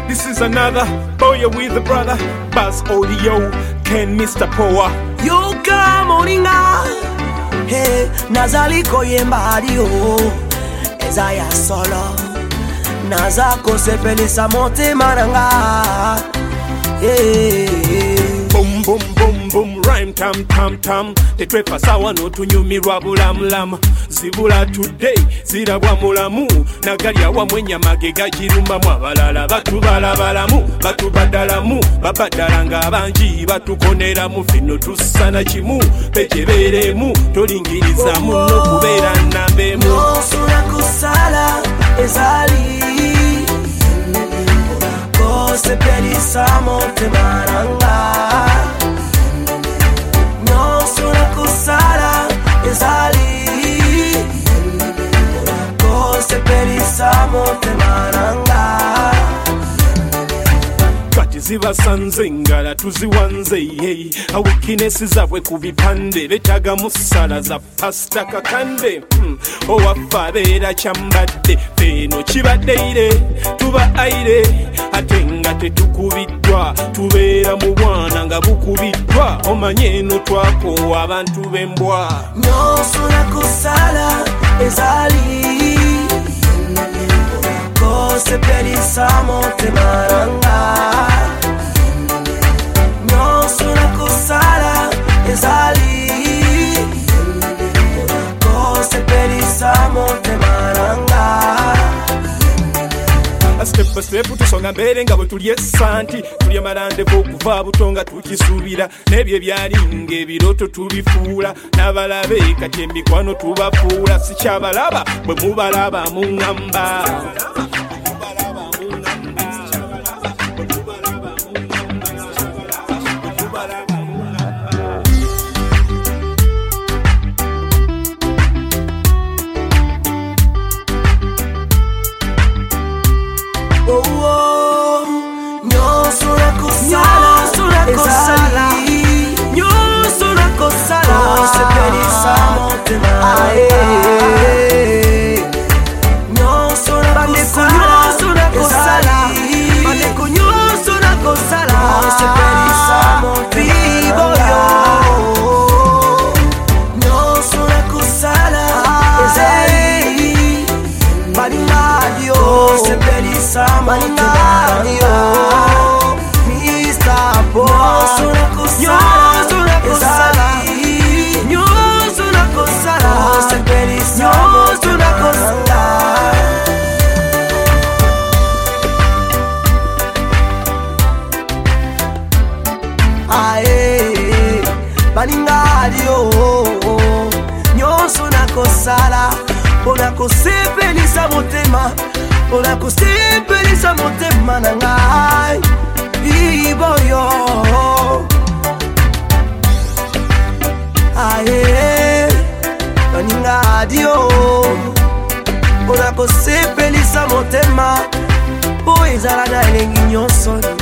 This is another boy with a brother. Bass Audio, Ken Mr. Power. Yo kamoninga, hey, nazali koyemba adio, ezaya solo, nazako sepelisa monte mananga, hey. Boom boom boom boom, rhyme tam tam tam. Tetwepa sawa no tunyumirwa bulamulam. Zibula today, zirabwa mulamu. Nagalya wa mwenya magega jirumba mwabalala. Batu balabalamu, batu badalamu. Babadalanga abanji, batu koneramu. Fino tusana chimu, pecheberemu. Tolingirizamu, no kubera nambemu. Nyonsuna kusala, ezali Kose pelisa monte maranga Nyonsuna kusala, ezali Kose pelisa monte maranga Ziba sanze ngala tuziwanze hey. Awikinesi zabwe kubipande betaga musala za pasta kakande Owafabera chambade feno chibadeire tuba aire atenga tetukubidwa tubeera mu bwana nga bukubidwa omanyeno twako abantu bembwa Nyonsuna kusala ezali Kose pelisa monte maranga Nyonsuna kusala ezali Kose pelisa monte maranga Step by step tusonga mbere nga butulye santi tulye marandevu okuva butonga tukisubira nebye byalinga ebiroto tubifuula n'abalabe kati emikwano tubafuula sikyabalaba bwe mubalaba muŋŋamba Nyonsuna kusala Nyonsuna kusala Kose pelisa monte maranga Nyonsuna kusala Maneko nyonsuna kusala Kose pelisa monte maranga Nyonsuna kusala ezali Maningadio Kose pelisa monte maranga Nyonsuna kusala Nyonsuna kusala Kose pelisa monte maranga Ae Baningadio Nyonsuna kusala Pona kusepelisa motema Pona kusepelisa motema nangai Iboyo Ae Baningadio Pona kusepelisa motema Po ezala na elengi nyonso